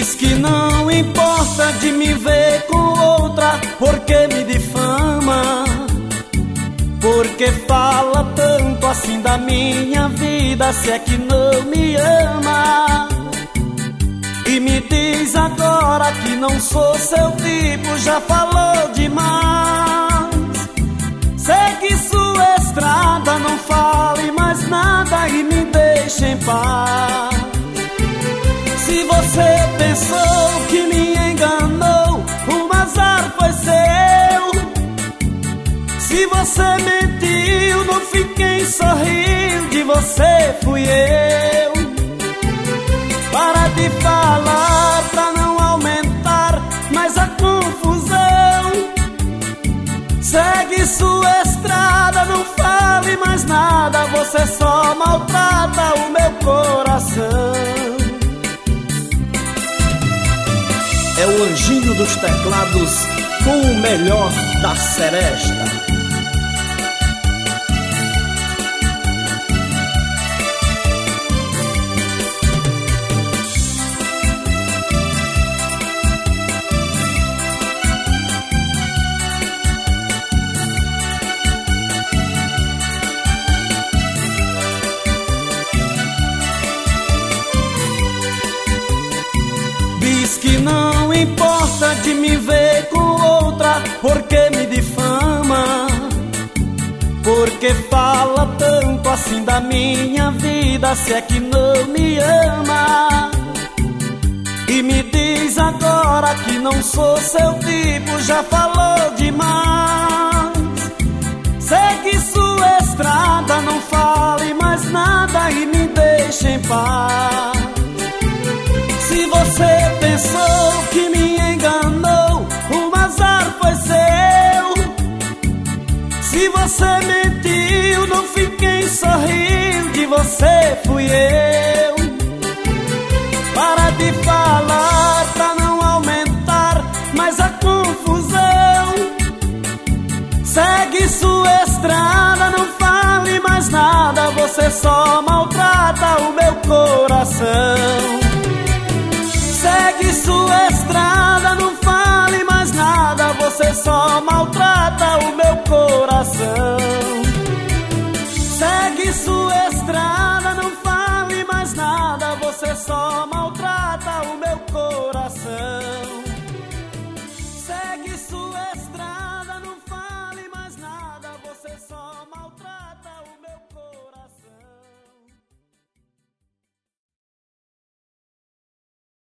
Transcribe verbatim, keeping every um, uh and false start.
Diz que não importa de me ver com outra, porque me difama, porque fala tanto assim da minha vida, se é que não me ama. E me diz agora que não sou seu tipo, já falou demais. Segue sua estrada, não fale mais nada e me deixe em paz. Se você pensou que me enganou, o azar foi seu. Se você mentiu, não fui quem sorriu, de você fui eu. Para de falar, pra não aumentar mais a confusão. Segue sua estrada, não fale mais nada, você só maltrata o meu coração. É o anjinho dos teclados com o melhor da seresta. Diz que não importa de me ver com outra, porque me difama, porque fala tanto assim da minha vida, se é que não me ama. E me diz agora que não sou seu tipo, já falou demais. Segue sua estrada, não fale mais nada e me deixe em paz. Se você pensou que me enganou, o azar foi seu. Se você mentiu, não fui quem sorriu, de você fui eu. Para de falar, pra não aumentar mais a confusão. Segue sua estrada, não fale mais nada, você só maltrata o